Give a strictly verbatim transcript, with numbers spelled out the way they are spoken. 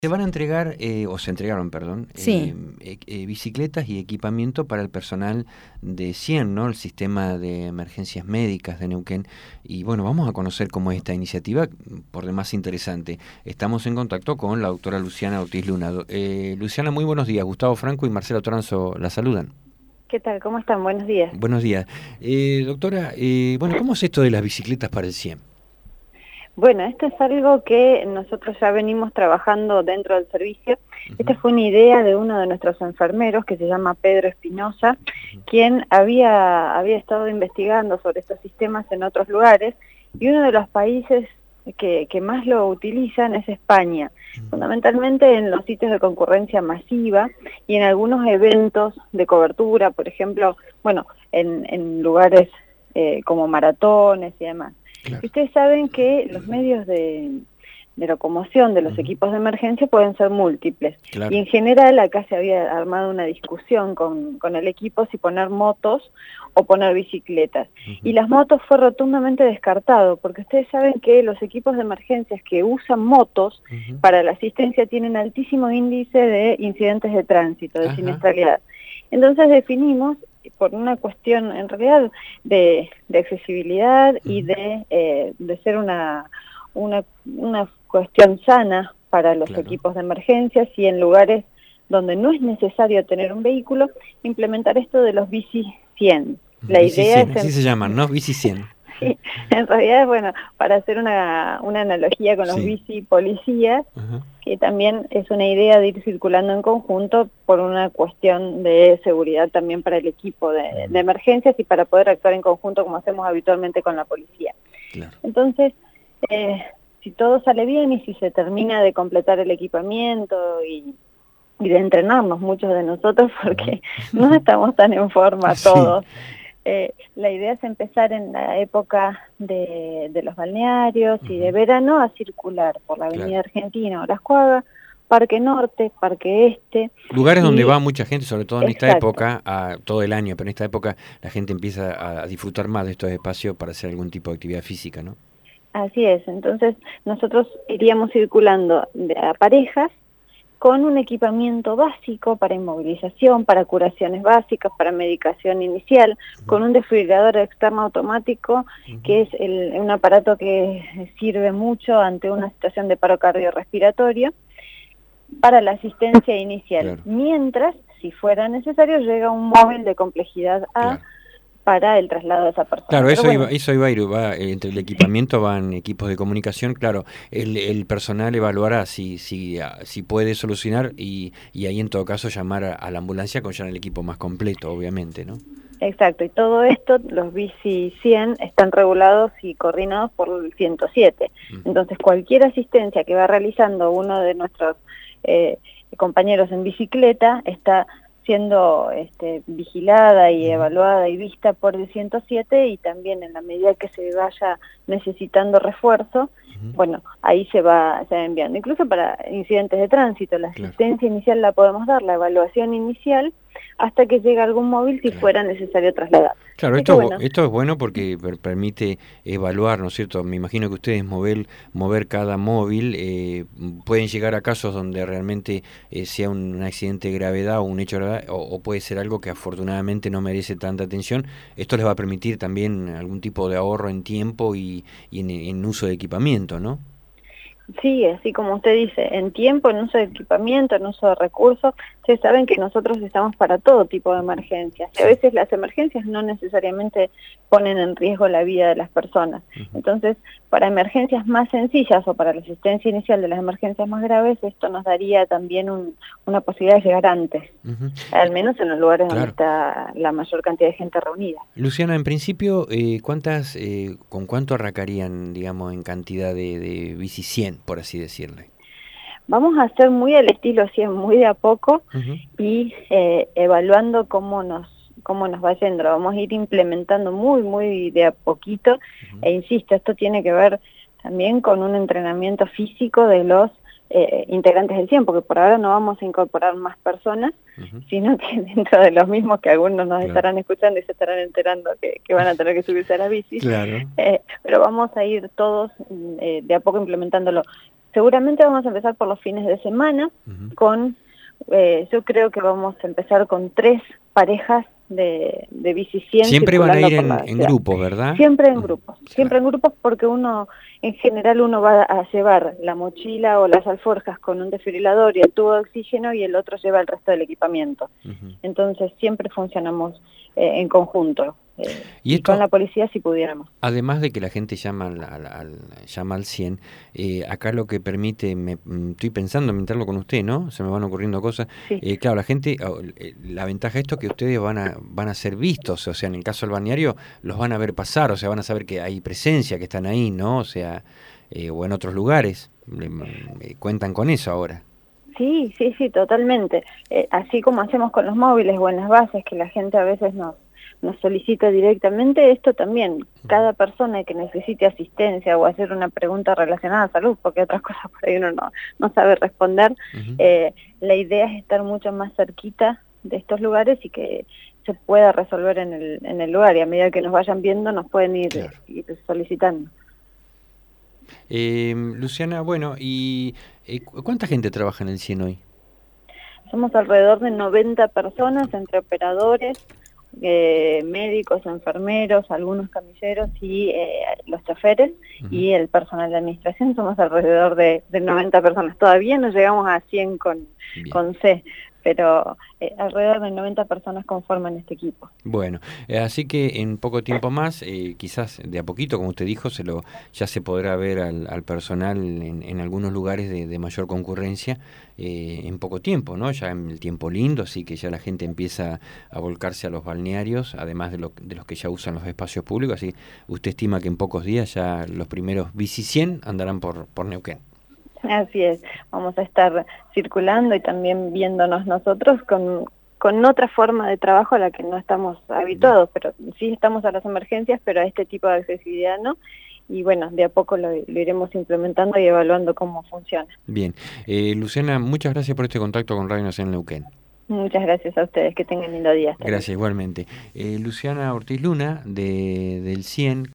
Se van a entregar, eh, o se entregaron, perdón, Sí. eh, eh, bicicletas y equipamiento para el personal de CIEN, ¿no? El Sistema de Emergencias Médicas de Neuquén. Y bueno, vamos a conocer cómo es esta iniciativa, por demás interesante. Estamos en contacto con la doctora Luciana Ortiz Luna. Eh, Luciana, muy buenos días. Gustavo Franco y Marcelo Toranzo la saludan. ¿Qué tal? ¿Cómo están? Buenos días. Buenos días. Eh, doctora, eh, bueno, ¿cómo es esto de las bicicletas para el CIEN? Bueno, esto es algo que nosotros ya venimos trabajando dentro del servicio. Uh-huh. Esta fue una idea de uno de nuestros enfermeros que se llama Pedro Espinosa, uh-huh. quien había, había estado investigando sobre estos sistemas en otros lugares, y uno de los países que, que más lo utilizan es España, uh-huh. fundamentalmente en los sitios de concurrencia masiva y en algunos eventos de cobertura, por ejemplo, bueno, en, en lugares eh, como maratones y demás. Claro. Ustedes saben que los medios de, de locomoción de los uh-huh. equipos de emergencia pueden ser múltiples. Claro. Y en general acá se había armado una discusión con, con el equipo si poner motos o poner bicicletas. Uh-huh. Y las motos fue rotundamente descartado, porque ustedes saben que los equipos de emergencias que usan motos uh-huh. para la asistencia tienen altísimo índice de incidentes de tránsito, de uh-huh. siniestralidad. Entonces definimos, por una cuestión en realidad de, de accesibilidad uh-huh. y de, eh, de ser una, una, una cuestión sana para los claro. equipos de emergencias, y en lugares donde no es necesario tener un vehículo, implementar esto de los bici cien. La bici idea cien, es... así se llaman, ¿no? Bici cien. Sí, en realidad es bueno, para hacer una, una analogía con los sí. bici policías, uh-huh. que también es una idea de ir circulando en conjunto por una cuestión de seguridad también para el equipo de, uh-huh. de emergencias y para poder actuar en conjunto como hacemos habitualmente con la policía. Claro. Entonces, eh, si todo sale bien y si se termina de completar el equipamiento y, y de entrenarnos muchos de nosotros, porque uh-huh. no estamos tan en forma todos, sí. Eh, la idea es empezar en la época de, de los balnearios uh-huh. y de verano a circular por la avenida claro. Argentina o Las Cuagas, Parque Norte, Parque Este. Lugares y, donde va mucha gente, sobre todo en exacto. esta época, a, todo el año, pero en esta época la gente empieza a, a disfrutar más de estos espacios para hacer algún tipo de actividad física, ¿no? Así es, entonces nosotros iríamos circulando de, a parejas, con un equipamiento básico para inmovilización, para curaciones básicas, para medicación inicial, uh-huh. con un desfibrilador externo automático, uh-huh. que es el, un aparato que sirve mucho ante una situación de paro cardiorrespiratorio, para la asistencia inicial. Claro. Mientras, si fuera necesario, llega un móvil de complejidad A, claro. para el traslado de esa persona. Claro, eso, bueno. iba, eso iba a ir, va, entre el equipamiento van equipos de comunicación, claro, el, el personal evaluará si, si, si puede solucionar y, y ahí en todo caso llamar a, a la ambulancia con ya el equipo más completo, obviamente, ¿no? Exacto, y todo esto, los bici cien están regulados y coordinados por el ciento siete. Uh-huh. Entonces cualquier asistencia que va realizando uno de nuestros eh, compañeros en bicicleta está siendo este, vigilada y evaluada y vista por el ciento siete, y también en la medida que se vaya necesitando refuerzo, uh-huh. bueno, ahí se va, se va enviando. Incluso para incidentes de tránsito, la asistencia claro. inicial la podemos dar, la evaluación inicial, hasta que llegue algún móvil si claro. fuera necesario trasladar. Claro, esto, bueno. esto es bueno porque per permite evaluar, ¿no es cierto? Me imagino que ustedes mover, mover cada móvil, eh, pueden llegar a casos donde realmente eh, sea un, un accidente de gravedad o un hecho de gravedad, o, o puede ser algo que afortunadamente no merece tanta atención. Esto les va a permitir también algún tipo de ahorro en tiempo y, y en, en uso de equipamiento, ¿no? Sí, así como usted dice, en tiempo, en uso de equipamiento, en uso de recursos. Ustedes saben que nosotros estamos para todo tipo de emergencias. A veces las emergencias no necesariamente ponen en riesgo la vida de las personas. Uh-huh. Entonces, para emergencias más sencillas o para la asistencia inicial de las emergencias más graves, esto nos daría también un, una posibilidad de llegar antes, uh-huh. al menos en los lugares claro. donde está la mayor cantidad de gente reunida. Luciana, en principio, eh, ¿cuántas, eh, ¿con cuánto arrancarían, digamos, en cantidad de, de bici cien, por así decirle? Vamos a hacer muy al estilo cien, muy de a poco, uh-huh. y eh, evaluando cómo nos cómo nos va yendo. Lo vamos a ir implementando muy, muy de a poquito, uh-huh. e insisto, esto tiene que ver también con un entrenamiento físico de los eh, integrantes del cien, porque por ahora no vamos a incorporar más personas, uh-huh. sino que dentro de los mismos que algunos nos claro. estarán escuchando y se estarán enterando que, que van a tener que subirse a la bici, claro. eh, pero vamos a ir todos eh, de a poco implementándolo. Seguramente vamos a empezar por los fines de semana, uh-huh. con, eh, yo creo que vamos a empezar con tres parejas de, de bici cien. Siempre van a ir en, en grupos, ¿verdad? Siempre en grupos, uh-huh. siempre en grupos porque uno, en general uno va a llevar la mochila o las alforjas con un desfibrilador y el tubo de oxígeno y el otro lleva el resto del equipamiento. Uh-huh. Entonces siempre funcionamos eh, en conjunto. Eh, y, esto, y con la policía si pudiéramos. Además de que la gente llama al, al, al, llama al cien, eh, acá lo que permite, me, estoy pensando en meterlo con usted, ¿no? Se me van ocurriendo cosas. Sí. Eh, claro, la gente, la ventaja de esto es que ustedes van a, van a ser vistos, o sea, en el caso del balneario los van a ver pasar, o sea, van a saber que hay presencia, que están ahí, ¿no? O sea, eh, o en otros lugares, eh, cuentan con eso ahora. Sí, sí, sí, totalmente. Eh, así como hacemos con los móviles o en las bases, que la gente a veces nos nos solicita directamente, esto también, cada persona que necesite asistencia o hacer una pregunta relacionada a salud, porque otras cosas por ahí uno no, no sabe responder, uh-huh. eh, la idea es estar mucho más cerquita de estos lugares y que se pueda resolver en el, en el lugar, y a medida que nos vayan viendo nos pueden ir, claro. ir solicitando. Eh, Luciana, bueno, ¿y eh, cuánta gente trabaja en el cien hoy? Somos alrededor de noventa personas, entre operadores, Eh, médicos, enfermeros, algunos camilleros y eh, los choferes, uh-huh. y el personal de administración. Somos alrededor de, de noventa personas. Todavía no llegamos a cien con, con C, pero eh, alrededor de noventa personas conforman este equipo. Bueno, eh, así que en poco tiempo más, eh, quizás de a poquito, como usted dijo, se lo ya se podrá ver al, al personal en, en algunos lugares de, de mayor concurrencia eh, en poco tiempo, ¿no? Ya en el tiempo lindo, así que ya la gente empieza a volcarse a los balnearios, además de, lo, de los que ya usan los espacios públicos, así usted estima que en pocos días ya los primeros bici cien andarán por, por Neuquén. Así es, vamos a estar circulando y también viéndonos nosotros con, con otra forma de trabajo a la que no estamos habituados, pero sí estamos a las emergencias, pero a este tipo de accesibilidad no, y bueno, de a poco lo, lo iremos implementando y evaluando cómo funciona. Bien, eh, Luciana, muchas gracias por este contacto con Radio Nacional Neuquén. Muchas gracias a ustedes, que tengan lindo día. Gracias, igualmente. Eh, Luciana Ortiz Luna, de, del cien.